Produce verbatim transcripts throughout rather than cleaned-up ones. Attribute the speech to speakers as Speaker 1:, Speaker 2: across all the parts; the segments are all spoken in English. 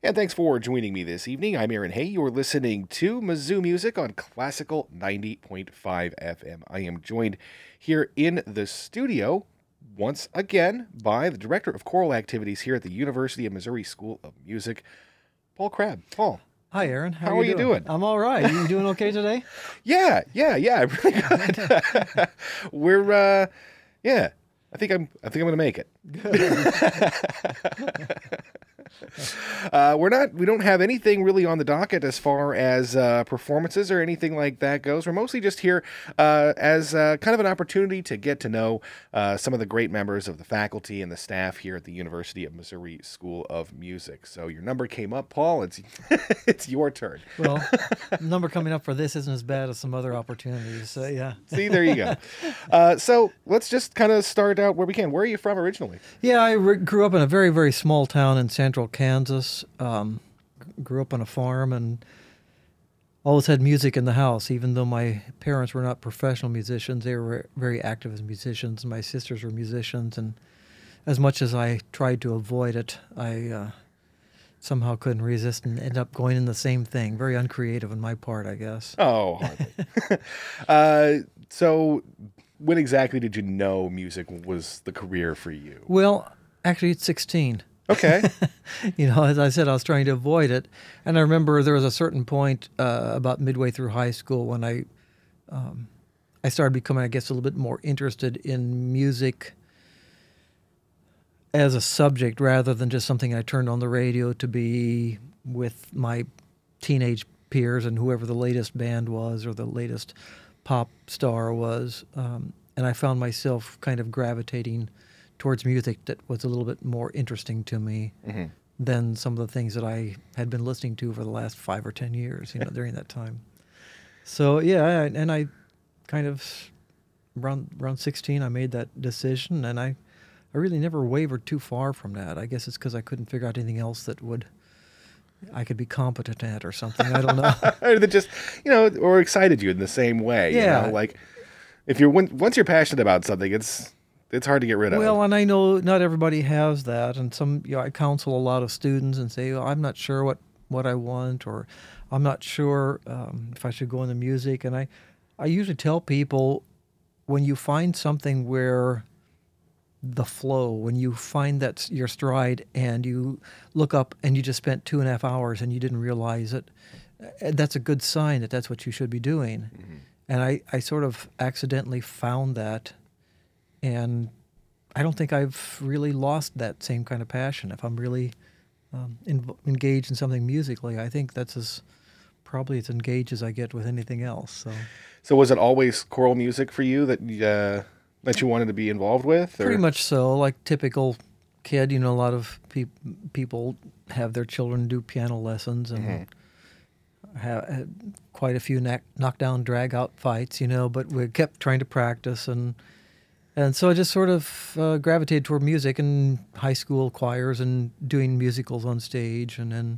Speaker 1: And thanks for joining me this evening. I'm Aaron Hay. You're listening to Mizzou Music on Classical ninety point five F M. I am joined here in the studio once again by the Director of Choral Activities here at the University of Missouri School of Music, Paul Crabb. Paul.
Speaker 2: Hi, Aaron. How,
Speaker 1: How
Speaker 2: are
Speaker 1: you
Speaker 2: you
Speaker 1: doing?
Speaker 2: doing? I'm all right. You doing okay today?
Speaker 1: Yeah, yeah, yeah. I'm really good. We're, uh, yeah. I think I'm. I think I'm going to make it. uh, we're not. We don't have anything really on the docket as far as uh, performances or anything like that goes. We're mostly just here uh, as uh, kind of an opportunity to get to know uh, some of the great members of the faculty and the staff here at the University of Missouri School of Music. So your number came up, Paul. It's it's your turn.
Speaker 2: Well, the number coming up for this isn't as bad as some other opportunities. So yeah.
Speaker 1: See, there you go. Uh, so let's just kind of start out where we can. Where are you from originally?
Speaker 2: Yeah, I re- grew up in a very, very small town in central Kansas. Um, grew up on a farm and always had music in the house. Even though my parents were not professional musicians, they were very active as musicians. My sisters were musicians, and as much as I tried to avoid it, I uh, somehow couldn't resist and ended up going in the same thing. Very uncreative on my part, I guess.
Speaker 1: Oh, hardly. uh, so when exactly did you know music was the career for you?
Speaker 2: Well, actually, it's sixteen.
Speaker 1: Okay.
Speaker 2: You know, as I said, I was trying to avoid it. And I remember there was a certain point uh, about midway through high school when I um, I started becoming, I guess, a little bit more interested in music as a subject rather than just something I turned on the radio to be with my teenage peers and whoever the latest band was or the latest pop star was. Um, and I found myself kind of gravitating towards music that was a little bit more interesting to me mm-hmm. than some of the things that I had been listening to for the last five or ten years, you know, during that time. So, yeah, I, and I kind of, around, around sixteen, I made that decision, and I, I really never wavered too far from that. I guess it's because I couldn't figure out anything else that would, I could be competent at or something. I don't know.
Speaker 1: Or that just, you know, or excited you in the same way.
Speaker 2: Yeah.
Speaker 1: You know, like, if you're, once you're passionate about something, it's, It's hard to get rid of.
Speaker 2: Well, and I know not everybody has that, and some, you know, I counsel a lot of students and say, well, I'm not sure what, what I want, or I'm not sure um, if I should go into music. And I, I usually tell people, when you find something where the flow, when you find that your stride and you look up and you just spent two and a half hours and you didn't realize it, that's a good sign that that's what you should be doing. Mm-hmm. And I, I sort of accidentally found that. And I don't think I've really lost that same kind of passion. If I'm really um, in, engaged in something musically, I think that's as probably as engaged as I get with anything else. So,
Speaker 1: so was it always choral music for you that uh, that you wanted to be involved with? Or?
Speaker 2: Pretty much so. Like typical kid, you know, a lot of pe- people have their children do piano lessons and mm-hmm. have, have quite a few knack, knockdown, drag-out fights, you know. But we kept trying to practice and. And so I just sort of uh, gravitated toward music in high school choirs and doing musicals on stage and then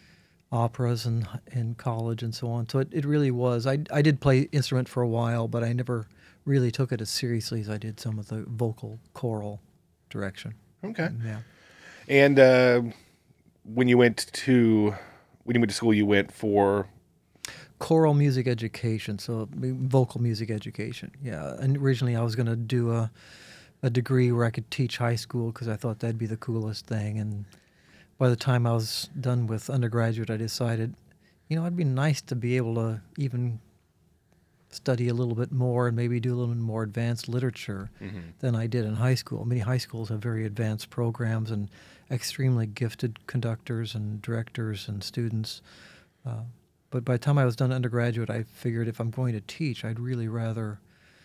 Speaker 2: operas and in college and so on. So it, it really was. I, I did play instrument for a while, but I never really took it as seriously as I did some of the vocal choral direction.
Speaker 1: Okay.
Speaker 2: Yeah.
Speaker 1: And uh, when you went to when you went to school, you went for
Speaker 2: choral music education, so vocal music education. Yeah, and originally I was going to do a a degree where I could teach high school because I thought that'd be the coolest thing. And by the time I was done with undergraduate, I decided, you know, it'd be nice to be able to even study a little bit more and maybe do a little bit more advanced literature mm-hmm. than I did in high school. Many high schools have very advanced programs and extremely gifted conductors and directors and students. Uh, But by the time I was done undergraduate, I figured if I'm going to teach, I'd really rather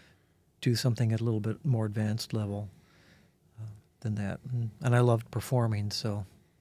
Speaker 2: do something at a little bit more advanced level uh, than that. And, and I loved performing, so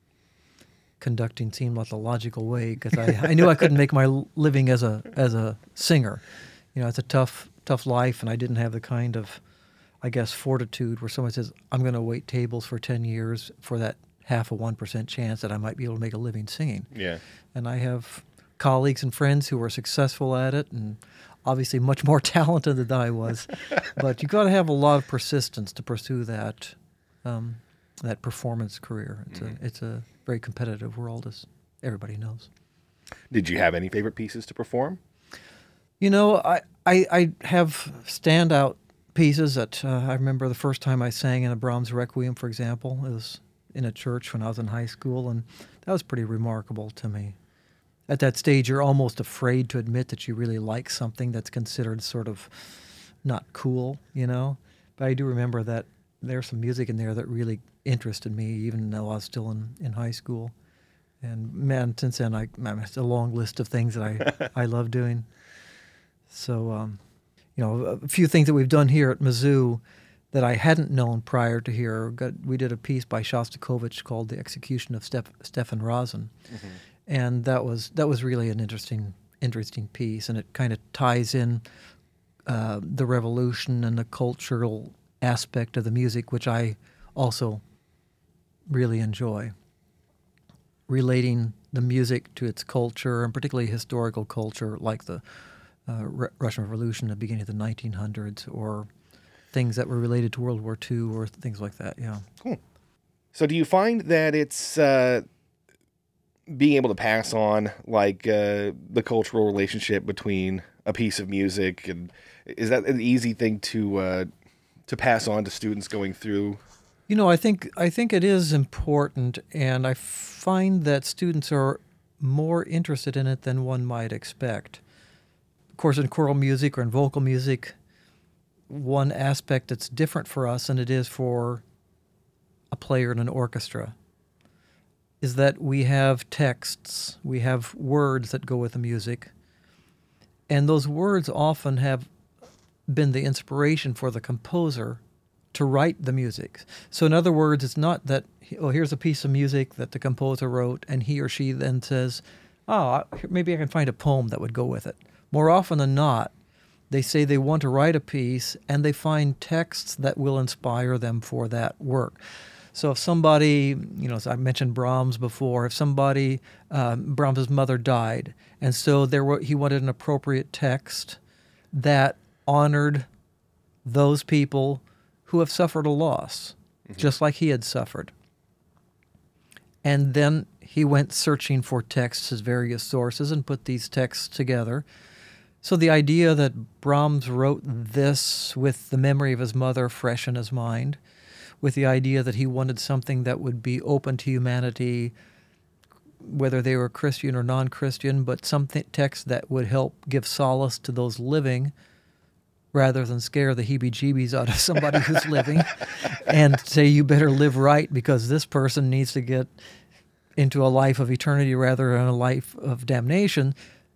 Speaker 2: conducting seemed like the logical way because I, I knew I couldn't make my living as a as a singer. You know, it's a tough tough life, and I didn't have the kind of, I guess, fortitude where someone says, I'm going to wait tables for ten years for that half a one percent chance that I might be able to make a living singing.
Speaker 1: Yeah.
Speaker 2: And I have colleagues and friends who were successful at it and obviously much more talented than I was. But you got to have a lot of persistence to pursue that um, that performance career. It's mm-hmm. a it's a very competitive world, as everybody knows.
Speaker 1: Did you have any favorite pieces to perform?
Speaker 2: You know, I, I, I have standout pieces that uh, I remember the first time I sang in a Brahms Requiem, for example. It was in a church when I was in high school, and that was pretty remarkable to me. At that stage, you're almost afraid to admit that you really like something that's considered sort of not cool, you know? But I do remember that there's some music in there that really interested me, even though I was still in, in high school. And man, since then, I, man, it's a long list of things that I, I love doing. So, um, you know, a few things that we've done here at Mizzou that I hadn't known prior to here. Got, we did a piece by Shostakovich called "The Execution of Steph, Stefan Razin," mm-hmm. and that was that was really an interesting interesting piece, and it kind of ties in uh, the revolution and the cultural aspect of the music, which I also really enjoy. Relating the music to its culture, and particularly historical culture, like the uh, R- Russian Revolution at the beginning of the nineteen hundreds, or things that were related to World War Two, or things like that, yeah.
Speaker 1: Cool. So do you find that it's uh, being able to pass on, like, uh, the cultural relationship between a piece of music, and is that an easy thing to uh, to pass on to students going through?
Speaker 2: You know, I think I think it is important, and I find that students are more interested in it than one might expect. Of course, in choral music or in vocal music, one aspect that's different for us than it is for a player in an orchestra is that we have texts, we have words that go with the music, and those words often have been the inspiration for the composer to write the music. So in other words, it's not that, oh, here's a piece of music that the composer wrote, and he or she then says, oh, maybe I can find a poem that would go with it. More often than not, they say they want to write a piece, and they find texts that will inspire them for that work. So if somebody, you know, as I mentioned Brahms before, if somebody, um, Brahms' mother died, and so there were, he wanted an appropriate text that honored those people who have suffered a loss, mm-hmm. just like he had suffered. And then he went searching for texts as various sources and put these texts together. So the idea that Brahms wrote this with the memory of his mother fresh in his mind, with the idea that he wanted something that would be open to humanity, whether they were Christian or non-Christian, but some th- text that would help give solace to those living, rather than scare the heebie-jeebies out of somebody who's living and say, you better live right because this person needs to get into a life of eternity rather than a life of damnation.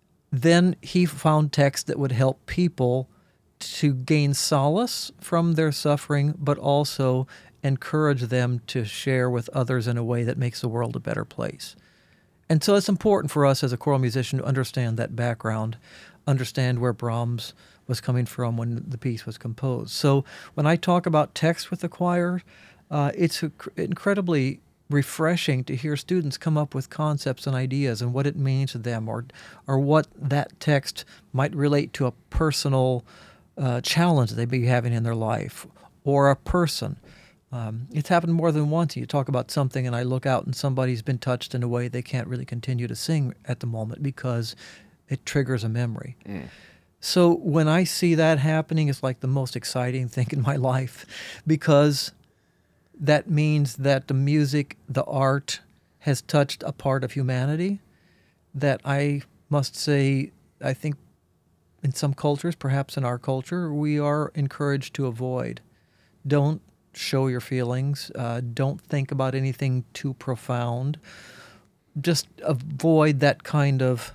Speaker 2: Then he found texts that would help people to gain solace from their suffering, but also encourage them to share with others in a way that makes the world a better place. And so it's important for us as a choral musician to understand that background, understand where Brahms was coming from when the piece was composed. So when I talk about text with the choir, uh, it's a, incredibly refreshing to hear students come up with concepts and ideas and what it means to them, or or what that text might relate to a personal uh, challenge they may be having in their life, or a person. Um, it's happened more than once. You talk about something and I look out and somebody's been touched in a way they can't really continue to sing at the moment because it triggers a memory. Mm. So when I see that happening, it's like the most exciting thing in my life, because that means that the music, the art, has touched a part of humanity that I must say, I think in some cultures, perhaps in our culture, we are encouraged to avoid. Don't show your feelings. Uh, don't think about anything too profound. Just avoid that kind of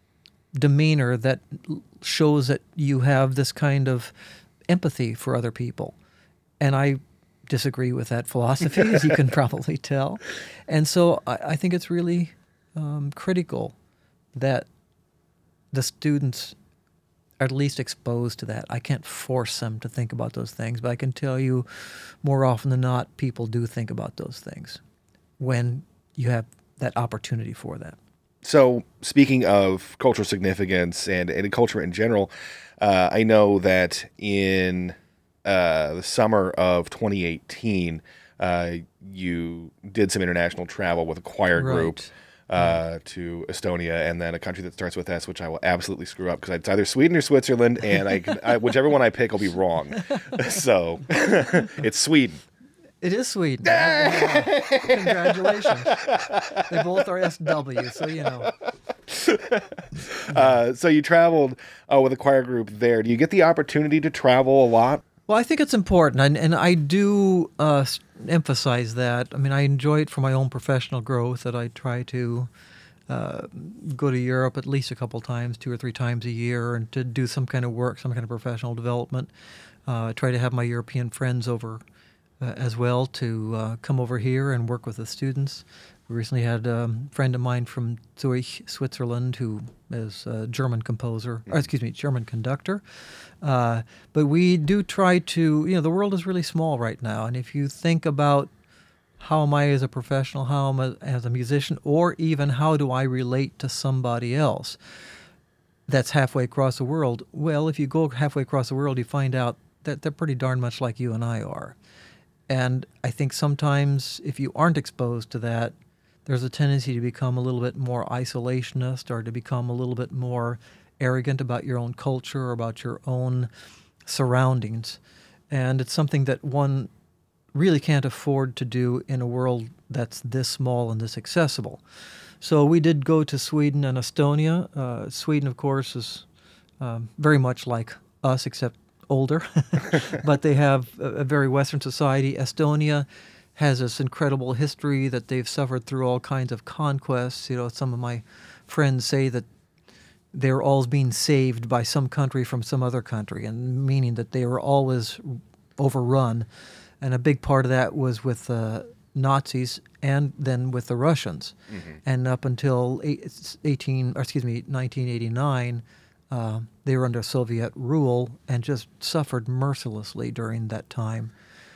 Speaker 2: demeanor that shows that you have this kind of empathy for other people. And I disagree with that philosophy, as you can probably tell. And so I, I think it's really um, critical that the students are at least exposed to that. I can't force them to think about those things, but I can tell you more often than not, people do think about those things when you have that opportunity for that.
Speaker 1: So speaking of cultural significance and, and culture in general, uh, I know that in uh, the summer of twenty eighteen, uh, you did some international travel with a choir group.
Speaker 2: Right.
Speaker 1: uh, to Estonia, and then a country that starts with S, which I will absolutely screw up because it's either Sweden or Switzerland, and I, can, I whichever one I pick will be wrong. So it's Sweden.
Speaker 2: It is Sweden. Yeah. Congratulations. They both are S W, so you know.
Speaker 1: Uh, so you traveled uh, with a choir group there. Do you get the opportunity to travel a lot?
Speaker 2: Well, I think it's important, and, and I do uh, emphasize that. I mean, I enjoy it for my own professional growth, that I try to uh, go to Europe at least a couple times, two or three times a year, and to do some kind of work, some kind of professional development. Uh, I try to have my European friends over uh, as well to uh, come over here and work with the students. We recently had a friend of mine from Zurich, Switzerland, who is a German composer, or excuse me, German conductor. Uh, but we do try to, you know, the world is really small right now. And if you think about how am I as a professional, how am I as a musician, or even how do I relate to somebody else that's halfway across the world, well, if you go halfway across the world, you find out that they're pretty darn much like you and I are. And I think sometimes if you aren't exposed to that, there's a tendency to become a little bit more isolationist or to become a little bit more arrogant about your own culture or about your own surroundings. And it's something that one really can't afford to do in a world that's this small and this accessible. So we did go to Sweden and Estonia. Uh, Sweden, of course, is um, very much like us, except older. But they have a, a very Western society. Estonia has this incredible history that they've suffered through all kinds of conquests. You know, some of my friends say that they're always being saved by some country from some other country, and meaning that they were always overrun. And a big part of that was with the Nazis and then with the Russians. Mm-hmm. And up until eighteen, or excuse me, nineteen eighty-nine, uh, they were under Soviet rule and just suffered mercilessly during that time.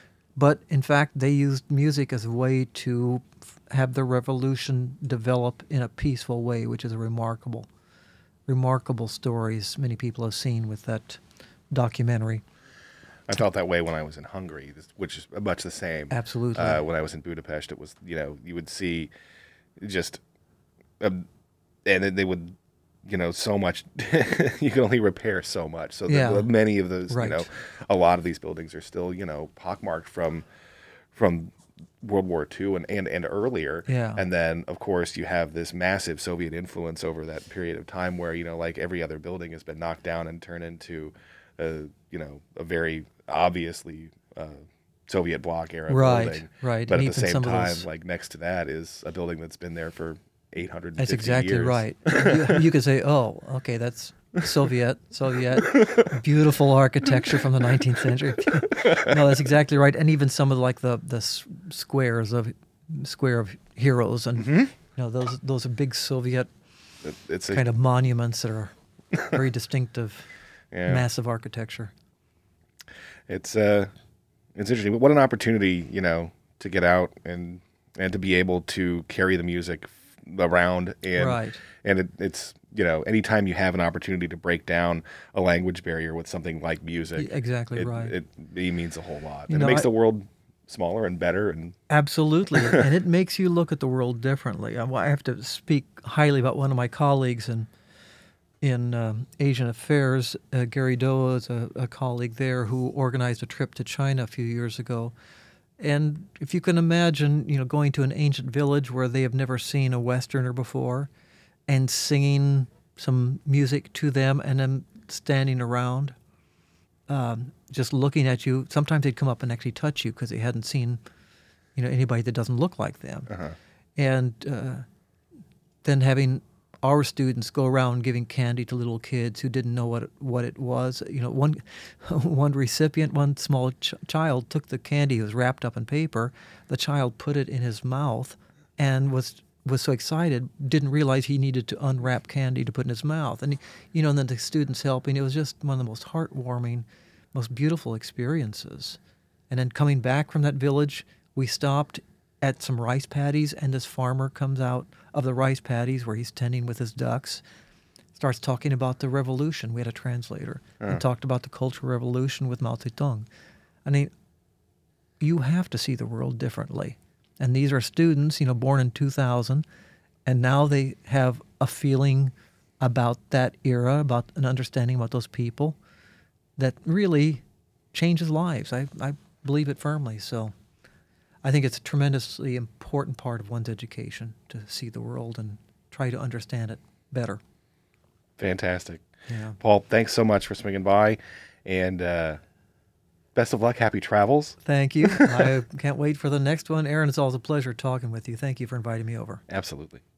Speaker 2: But in fact, they used music as a way to f- have the revolution develop in a peaceful way, which is a remarkable, remarkable stories many people have seen with that documentary.
Speaker 1: I felt that way when I was in Hungary, which is much the same.
Speaker 2: Absolutely.
Speaker 1: Uh, when I was in Budapest, it was, you know, you would see just, um, and then they would, you know, so much, you can only repair so much. So
Speaker 2: yeah.
Speaker 1: the, many of those,
Speaker 2: right.
Speaker 1: you know, a lot of these buildings are still, you know, pockmarked from from World War Two and, and, and earlier.
Speaker 2: Yeah.
Speaker 1: And then, of course, you have this massive Soviet influence over that period of time where, you know, like every other building has been knocked down and turned into, a, you know, a very obviously uh, Soviet bloc era
Speaker 2: right,
Speaker 1: building.
Speaker 2: Right,
Speaker 1: But
Speaker 2: and
Speaker 1: at the same time,
Speaker 2: those...
Speaker 1: like next to that is a building that's been there for eight hundred fifty
Speaker 2: That's exactly
Speaker 1: years.
Speaker 2: right. you, you could say, oh, okay, that's Soviet, Soviet, beautiful architecture from the nineteenth century. No, that's exactly right. And even some of like the the squares of square of heroes, and mm-hmm. you know those those are big Soviet
Speaker 1: it, it's
Speaker 2: kind
Speaker 1: a,
Speaker 2: of monuments that are very distinctive, yeah. massive architecture.
Speaker 1: It's uh, it's interesting. But what an opportunity, you know, to get out and and to be able to carry the music around, and
Speaker 2: right.
Speaker 1: and it, it's you know, anytime you have an opportunity to break down a language barrier with something like music,
Speaker 2: exactly
Speaker 1: it,
Speaker 2: right,
Speaker 1: it, it means a whole lot,
Speaker 2: you
Speaker 1: and
Speaker 2: know,
Speaker 1: it makes
Speaker 2: I,
Speaker 1: the world smaller and better, and
Speaker 2: absolutely, and it makes you look at the world differently. I, I have to speak highly about one of my colleagues in in um, Asian affairs. Uh, Gary Do is a, a colleague there who organized a trip to China a few years ago. And if you can imagine, you know, going to an ancient village where they have never seen a Westerner before and singing some music to them and then standing around, um, just looking at you. Sometimes they'd come up and actually touch you because they hadn't seen, you know, anybody that doesn't look like them. Uh-huh. And uh, then having our students go around giving candy to little kids who didn't know what it, what it was. You know, one one recipient, one small ch- child took the candy. It was wrapped up in paper. The child put it in his mouth and was was so excited, didn't realize he needed to unwrap candy to put in his mouth. And, you know, and then the students helping. It was just one of the most heartwarming, most beautiful experiences. And then coming back from that village, we stopped at some rice paddies, and this farmer comes out of the rice paddies where he's tending with his ducks, starts talking about the revolution. We had a translator, uh. and talked about the Cultural Revolution with Mao Zedong. I mean, you have to see the world differently. And these are students, you know, born in two thousand, and now they have a feeling about that era, about an understanding about those people that really changes lives. I, I believe it firmly. So I think it's a tremendously important part of one's education to see the world and try to understand it better.
Speaker 1: Fantastic.
Speaker 2: Yeah.
Speaker 1: Paul, thanks so much for swinging by, and uh, best of luck. Happy travels.
Speaker 2: Thank you. I can't wait for the next one. Aaron, it's always a pleasure talking with you. Thank you for inviting me over.
Speaker 1: Absolutely.